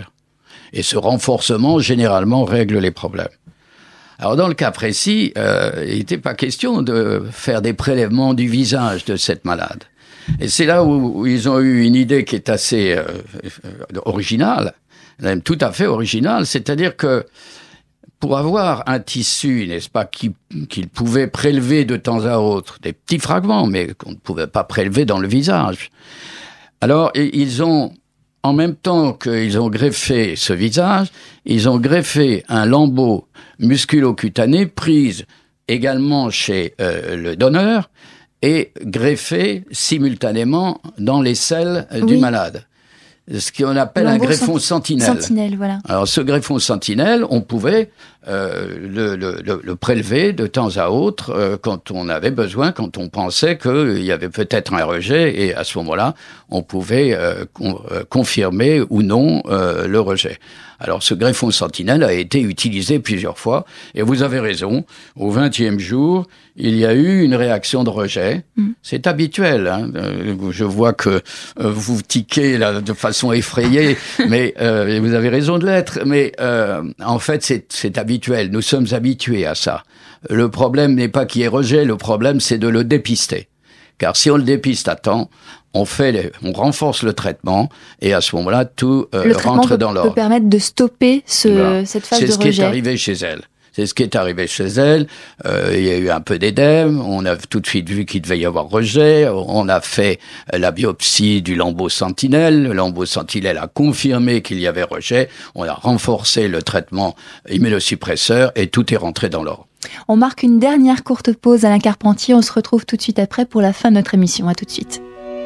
[SPEAKER 3] Et ce renforcement, généralement, règle les problèmes. Alors, dans le cas précis, euh, il n'était pas question de faire des prélèvements du visage de cette malade. Et c'est là où, où ils ont eu une idée qui est assez euh, originale, même tout à fait originale, c'est-à-dire que pour avoir un tissu, n'est-ce pas, qu'ils qu'ils pouvaient prélever de temps à autre, des petits fragments, mais qu'on ne pouvait pas prélever dans le visage. Alors, ils ont... En même temps qu'ils ont greffé ce visage, ils ont greffé un lambeau musculo-cutané prise également chez euh, le donneur et greffé simultanément dans les selles euh,
[SPEAKER 2] oui.
[SPEAKER 3] du malade. Ce qu'on appelle
[SPEAKER 2] lambeau
[SPEAKER 3] un greffon
[SPEAKER 2] senti-
[SPEAKER 3] sentinelle.
[SPEAKER 2] Sentinelle, voilà.
[SPEAKER 3] Alors ce greffon sentinelle, on pouvait euh, le, le, le, le prélever de temps à autre euh, quand on avait besoin, quand on pensait qu'il y avait peut-être un rejet, et à ce moment-là, on pouvait euh, con, euh, confirmer ou non euh, le rejet. Alors ce greffon sentinelle a été utilisé plusieurs fois, et vous avez raison, au vingtième jour, il y a eu une réaction de rejet. Mmh. C'est habituel, hein. Je vois que euh, vous tiquez là, de façon effrayée, mais euh, vous avez raison de l'être, mais euh, en fait c'est, c'est habituel, nous sommes habitués à ça. Le problème n'est pas qu'il y ait rejet, le problème c'est de le dépister. Car si on le dépiste à temps, on fait, les, on renforce le traitement, et à ce moment-là, tout euh,
[SPEAKER 2] le
[SPEAKER 3] rentre
[SPEAKER 2] peut,
[SPEAKER 3] dans l'ordre.
[SPEAKER 2] Le traitement peut permettre de stopper ce,
[SPEAKER 3] voilà.
[SPEAKER 2] cette phase
[SPEAKER 3] c'est
[SPEAKER 2] de
[SPEAKER 3] ce
[SPEAKER 2] rejet.
[SPEAKER 3] qui est arrivé chez elle. C'est ce qui est arrivé chez elle. Euh, il y a eu un peu d'édème. On a tout de suite vu qu'il devait y avoir rejet. On a fait la biopsie du lambeau sentinelle. Le lambeau sentinelle a confirmé qu'il y avait rejet. On a renforcé le traitement immunosuppresseur et tout est rentré dans l'ordre.
[SPEAKER 2] On marque une dernière courte pause, Alain Carpentier. On se retrouve tout de suite après pour la fin de notre émission. À tout de suite.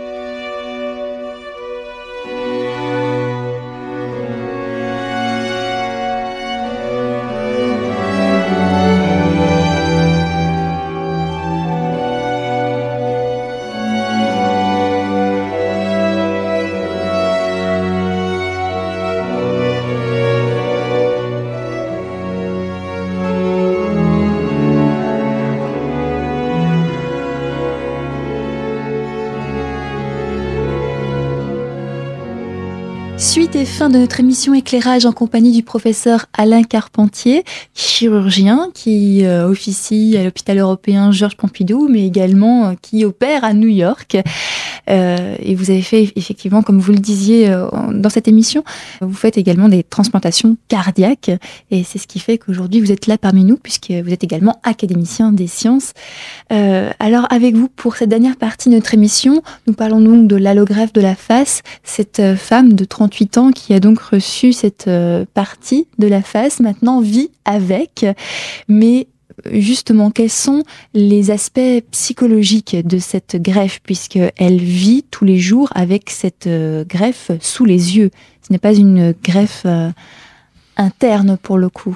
[SPEAKER 2] Suite et fin de notre émission Éclairage en compagnie du professeur Alain Carpentier, chirurgien qui euh, officie à l'hôpital européen Georges Pompidou, mais également euh, qui opère à New York. Euh, et vous avez fait effectivement, comme vous le disiez euh, dans cette émission, vous faites également des transplantations cardiaques. Et c'est ce qui fait qu'aujourd'hui vous êtes là parmi nous, puisque vous êtes également académicien des sciences. Euh, alors avec vous, pour cette dernière partie de notre émission, nous parlons donc de l'allogreffe de la face, cette euh, femme de trente-huit ans qui a donc reçu cette euh, partie de la face, maintenant vit avec, mais justement, quels sont les aspects psychologiques de cette greffe, puisqu'elle vit tous les jours avec cette euh, greffe sous les yeux. Ce n'est pas une greffe euh, interne pour le coup.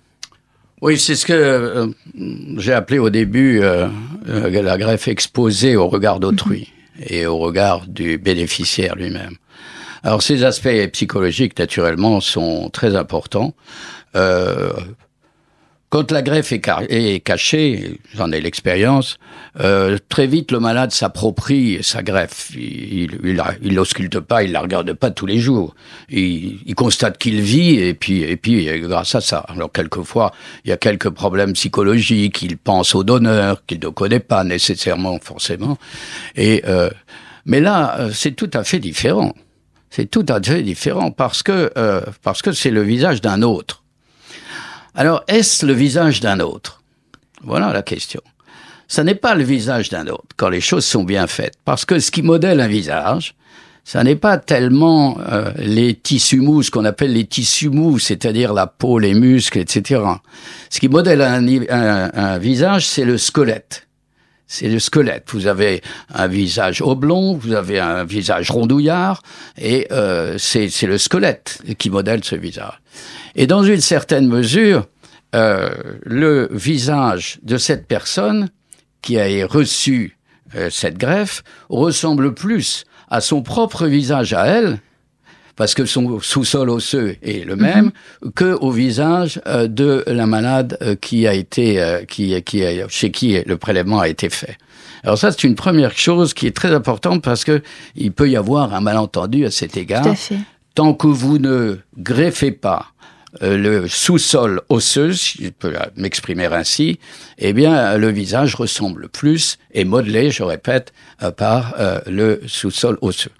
[SPEAKER 3] Oui, c'est ce que euh, j'ai appelé au début euh, euh, la greffe exposée au regard d'autrui mmh. et au regard du bénéficiaire lui-même. Alors ces aspects psychologiques, naturellement, sont très importants. Euh, Quand la greffe est, car- est cachée, j'en ai l'expérience, euh, très vite le malade s'approprie sa greffe. Il, il, il l'ausculte pas, il la regarde pas tous les jours. Il, il constate qu'il vit et puis, et puis grâce à ça. Alors quelquefois, il y a quelques problèmes psychologiques. Il pense au donneur qu'il ne connaît pas nécessairement, forcément. Et euh, mais là, c'est tout à fait différent. C'est tout à fait différent parce que euh, parce que c'est le visage d'un autre. Alors, est-ce le visage d'un autre ? Voilà la question. Ce n'est pas le visage d'un autre, quand les choses sont bien faites. Parce que ce qui modèle un visage, ça n'est pas tellement euh, les tissus mous, ce qu'on appelle les tissus mous, c'est-à-dire la peau, les muscles, et cetera. Ce qui modèle un, un, un visage, c'est le squelette. C'est le squelette. Vous avez un visage oblong, vous avez un visage rondouillard, et euh, c'est, c'est le squelette qui modèle ce visage. Et dans une certaine mesure, euh, le visage de cette personne qui a reçu euh, cette greffe ressemble plus à son propre visage à elle, parce que son sous-sol osseux est le même, mm-hmm. que au visage euh, de la malade euh, qui a été, euh, qui, qui a, chez qui le prélèvement a été fait. Alors ça, c'est une première chose qui est très importante parce que il peut y avoir un malentendu à cet égard.
[SPEAKER 2] Tout à fait.
[SPEAKER 3] Tant que vous ne greffez pas euh, le sous-sol osseux, si je peux m'exprimer ainsi, eh bien, le visage ressemble plus, est modelé, je répète, euh, par euh, le sous-sol osseux.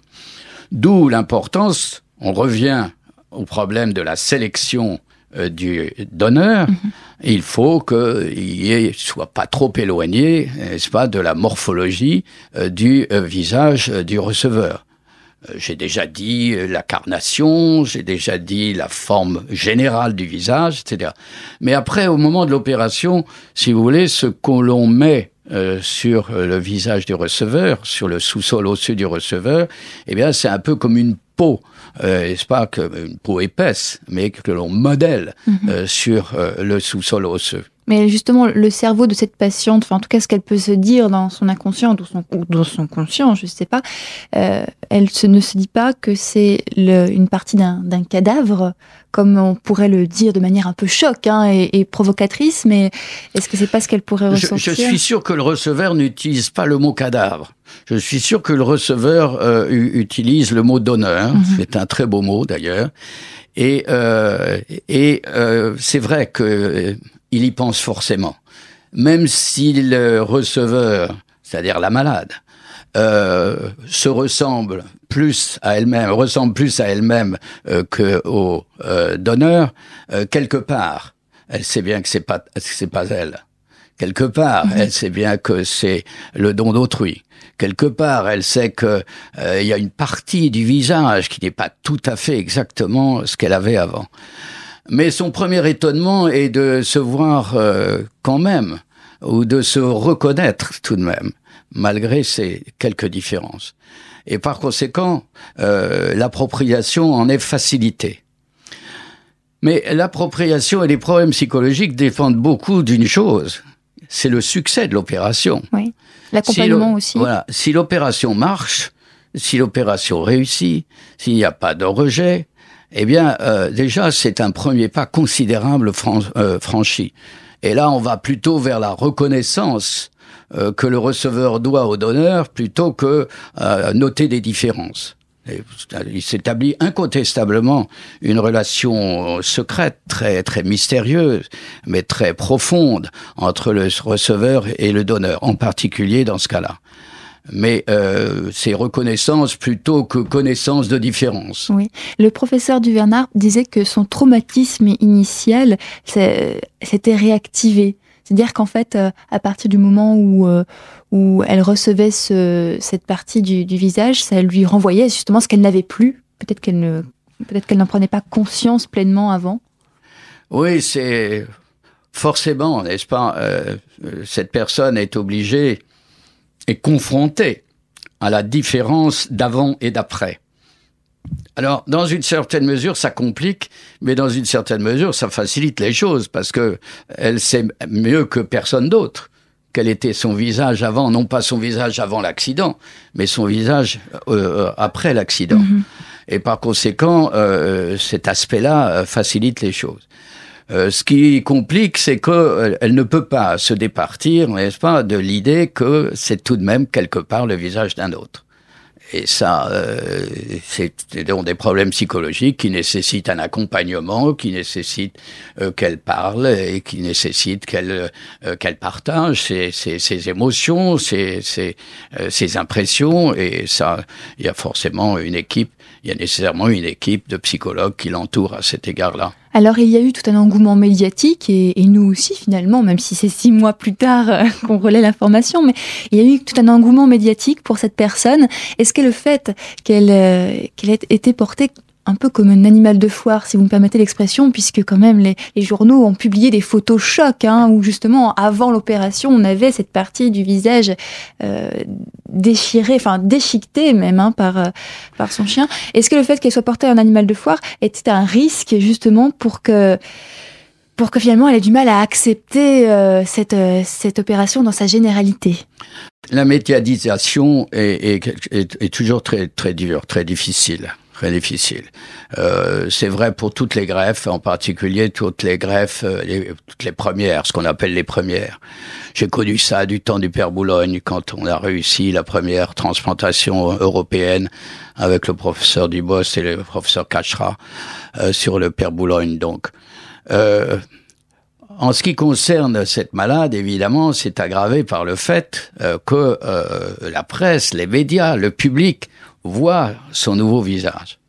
[SPEAKER 3] D'où l'importance, on revient au problème de la sélection euh, du donneur. Mm-hmm. Il faut qu'il soit pas trop éloigné, n'est-ce pas, de la morphologie euh, du euh, visage euh, du receveur. Euh, j'ai déjà dit euh, la carnation, j'ai déjà dit la forme générale du visage, et cetera. Mais après, au moment de l'opération, si vous voulez, ce que l'on met Euh, sur le visage du receveur, sur le sous-sol osseux du receveur, eh bien, c'est un peu comme une peau, euh, n'est-ce pas, que, une peau épaisse, mais que l'on modèle mm-hmm. euh, sur euh, le sous-sol osseux.
[SPEAKER 2] Mais justement, le cerveau de cette patiente, enfin, en tout cas, ce qu'elle peut se dire dans son inconscient ou, son, ou dans son conscient, je ne sais pas, euh, elle se, ne se dit pas que c'est le, une partie d'un, d'un cadavre, comme on pourrait le dire de manière un peu choc hein, et, et provocatrice, mais est-ce que c'est pas ce qu'elle pourrait ressentir ?
[SPEAKER 3] je, je suis sûr que le receveur n'utilise pas le mot cadavre. Je suis sûr que le receveur euh, utilise le mot donneur. Mm-hmm. C'est un très beau mot d'ailleurs. Et, euh, et euh, c'est vrai que euh, il y pense forcément. Même si le receveur, c'est-à-dire la malade, euh, se ressemble plus à elle-même, ressemble plus à elle-même euh, qu'au euh, donneur, euh, quelque part, elle sait bien que c'est pas, c'est pas elle. Quelque part, mmh. elle sait bien que c'est le don d'autrui. Quelque part, elle sait que euh, il y a une partie du visage qui n'est pas tout à fait exactement ce qu'elle avait avant. Mais son premier étonnement est de se voir euh, quand même, ou de se reconnaître tout de même, malgré ces quelques différences. Et par conséquent, euh, l'appropriation en est facilitée. Mais l'appropriation et les problèmes psychologiques dépendent beaucoup d'une chose, c'est le succès de l'opération.
[SPEAKER 2] Oui, l'accompagnement si aussi.
[SPEAKER 3] Voilà, si l'opération marche, si l'opération réussit, s'il n'y a pas de rejet, eh bien, euh, déjà, c'est un premier pas considérable fran- euh, franchi. Et là, on va plutôt vers la reconnaissance euh, que le receveur doit au donneur, plutôt que euh, noter des différences. Et il s'établit incontestablement une relation secrète, très très mystérieuse, mais très profonde entre le receveur et le donneur, en particulier dans ce cas-là. Mais euh, c'est reconnaissance plutôt que connaissance de différence.
[SPEAKER 2] Oui. Le professeur Duvernard disait que son traumatisme initial s'était réactivé. C'est-à-dire qu'en fait, euh, à partir du moment où, euh, où elle recevait ce, cette partie du, du visage, ça lui renvoyait justement ce qu'elle n'avait plus. Peut-être qu'elle ne, peut-être qu'elle n'en prenait pas conscience pleinement avant.
[SPEAKER 3] Oui, c'est forcément, n'est-ce pas, euh, cette personne est obligée est confronté à la différence d'avant et d'après. Alors, dans une certaine mesure, ça complique, mais dans une certaine mesure, ça facilite les choses, parce que elle sait mieux que personne d'autre quel était son visage avant, non pas son visage avant l'accident, mais son visage euh, après l'accident. Mm-hmm. Et par conséquent, euh, cet aspect-là facilite les choses. Euh, ce qui complique, c'est qu'elle euh, ne peut pas se départir, n'est-ce pas, de l'idée que c'est tout de même quelque part le visage d'un autre. Et ça, euh, c'est donc des problèmes psychologiques qui nécessitent un accompagnement, qui nécessitent euh, qu'elle parle et qui nécessitent qu'elle euh, qu'elle partage ses, ses, ses émotions, ses, ses, euh, ses impressions. Et ça, il y a forcément une équipe, il y a nécessairement une équipe de psychologues qui l'entourent à cet égard-là.
[SPEAKER 2] Alors il y a eu tout un engouement médiatique et, et nous aussi finalement, même si c'est six mois plus tard euh, qu'on relaie l'information, mais il y a eu tout un engouement médiatique pour cette personne. Est-ce que le fait qu'elle, euh, qu'elle ait été portée un peu comme un animal de foire, si vous me permettez l'expression, puisque quand même les, les journaux ont publié des photos chocs, hein, où justement avant l'opération on avait cette partie du visage euh, déchirée, enfin déchiquetée même hein, par, euh, par son chien. Est-ce que le fait qu'elle soit portée un animal de foire était un risque justement pour que pour que finalement elle ait du mal à accepter euh, cette, euh, cette opération dans sa généralité?
[SPEAKER 3] La médiatisation est, est, est, est toujours très, très dure, très difficile. Très difficile. Euh, c'est vrai pour toutes les greffes, en particulier toutes les greffes, les, toutes les premières, ce qu'on appelle les premières. J'ai connu ça du temps du Père Boulogne, quand on a réussi la première transplantation européenne avec le professeur Dubos et le professeur Cachera euh, sur le Père Boulogne. Donc, euh, en ce qui concerne cette malade, évidemment, c'est aggravé par le fait euh, que euh, la presse, les médias, le public voit son nouveau visage.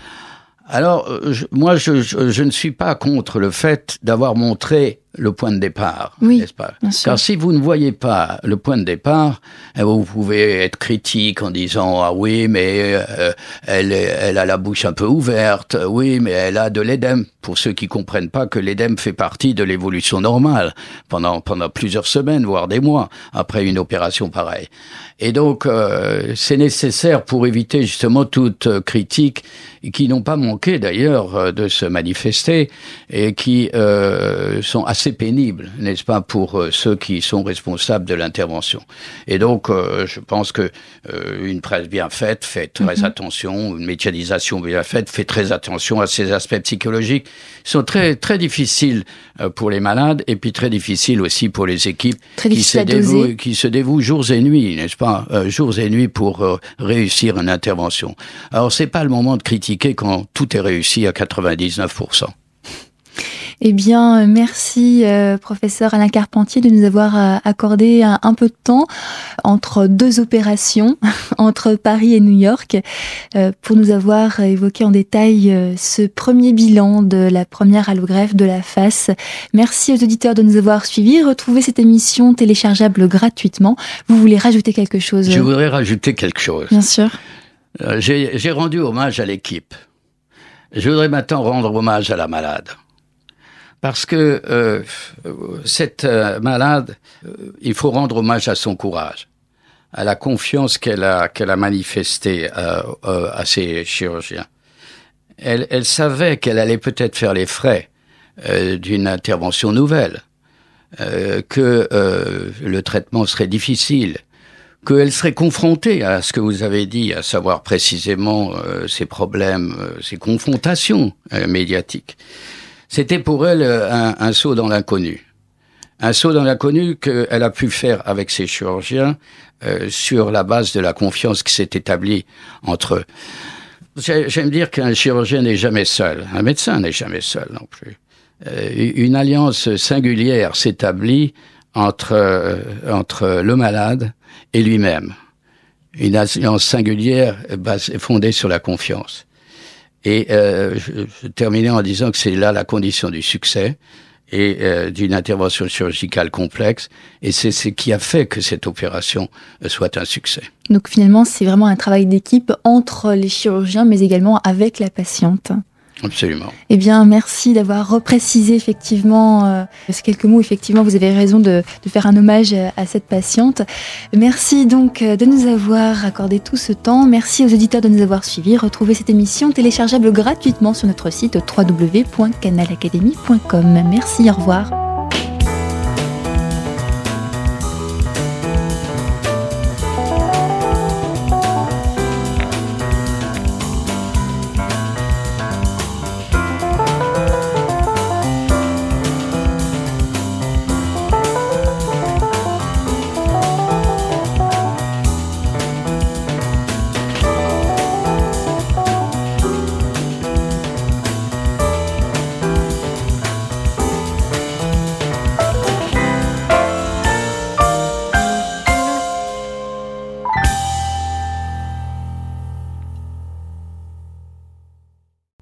[SPEAKER 3] Alors, je, moi, je, je, je ne suis pas contre le fait d'avoir montré le point de départ,
[SPEAKER 2] oui,
[SPEAKER 3] n'est-ce pas? Car si vous ne voyez pas le point de départ, vous pouvez être critique en disant « Ah oui, mais euh, elle, elle a la bouche un peu ouverte, oui, mais elle a de l'édème », pour ceux qui comprennent pas que l'édème fait partie de l'évolution normale pendant, pendant plusieurs semaines, voire des mois, après une opération pareille. Et donc, euh, c'est nécessaire pour éviter justement toute euh, critique, qui n'ont pas manqué d'ailleurs de se manifester, et qui euh, sont assez pénibles, n'est-ce pas, pour euh, ceux qui sont responsables de l'intervention. Et donc, euh, je pense que euh, une presse bien faite fait très mm-hmm. attention, une médiatisation bien faite fait très attention à ces aspects psychologiques. Ils sont très très difficiles euh, pour les malades, et puis très difficiles aussi pour les équipes qui se, dévouent, qui se dévouent jours et nuits, n'est-ce pas, euh, jours et nuits pour euh, réussir une intervention. Alors, c'est pas le moment de critiquer quand tout est réussi à quatre-vingt-dix-neuf pour cent.
[SPEAKER 2] Eh bien, merci euh, professeur Alain Carpentier de nous avoir euh, accordé un, un peu de temps entre deux opérations, entre Paris et New York, euh, pour nous avoir évoqué en détail euh, ce premier bilan de la première allogreffe de la face. Merci aux auditeurs de nous avoir suivis. Retrouvez cette émission téléchargeable gratuitement. Vous voulez rajouter quelque chose?
[SPEAKER 3] Je voudrais rajouter quelque chose.
[SPEAKER 2] Bien sûr.
[SPEAKER 3] Euh, j'ai, j'ai rendu hommage à l'équipe. Je voudrais maintenant rendre hommage à la malade. Parce que euh, cette euh, malade, euh, il faut rendre hommage à son courage, à la confiance qu'elle a, qu'elle a manifestée euh, euh, à ses chirurgiens. Elle, elle savait qu'elle allait peut-être faire les frais euh, d'une intervention nouvelle, euh, que euh, le traitement serait difficile, qu'elle serait confrontée à ce que vous avez dit, à savoir précisément euh, ces problèmes, euh, ces confrontations euh, médiatiques. C'était pour elle un, un saut dans l'inconnu. Un saut dans l'inconnu qu'elle a pu faire avec ses chirurgiens euh, sur la base de la confiance qui s'est établie entre eux. J'aime dire qu'un chirurgien n'est jamais seul. Un médecin n'est jamais seul non plus. Euh, une alliance singulière s'établit entre, euh, entre le malade et lui-même. Une alliance singulière base, fondée sur la confiance. Et euh, je, je terminais en disant que c'est là la condition du succès et euh, d'une intervention chirurgicale complexe. Et c'est ce qui a fait que cette opération soit un succès.
[SPEAKER 2] Donc finalement, c'est vraiment un travail d'équipe entre les chirurgiens, mais également avec la patiente.
[SPEAKER 3] Absolument.
[SPEAKER 2] Eh bien, merci d'avoir reprécisé effectivement euh, ces quelques mots. Effectivement, vous avez raison de, de faire un hommage à, à cette patiente. Merci donc de nous avoir accordé tout ce temps. Merci aux auditeurs de nous avoir suivis. Retrouvez cette émission téléchargeable gratuitement sur notre site w w w point canal academy point com. Merci, au revoir.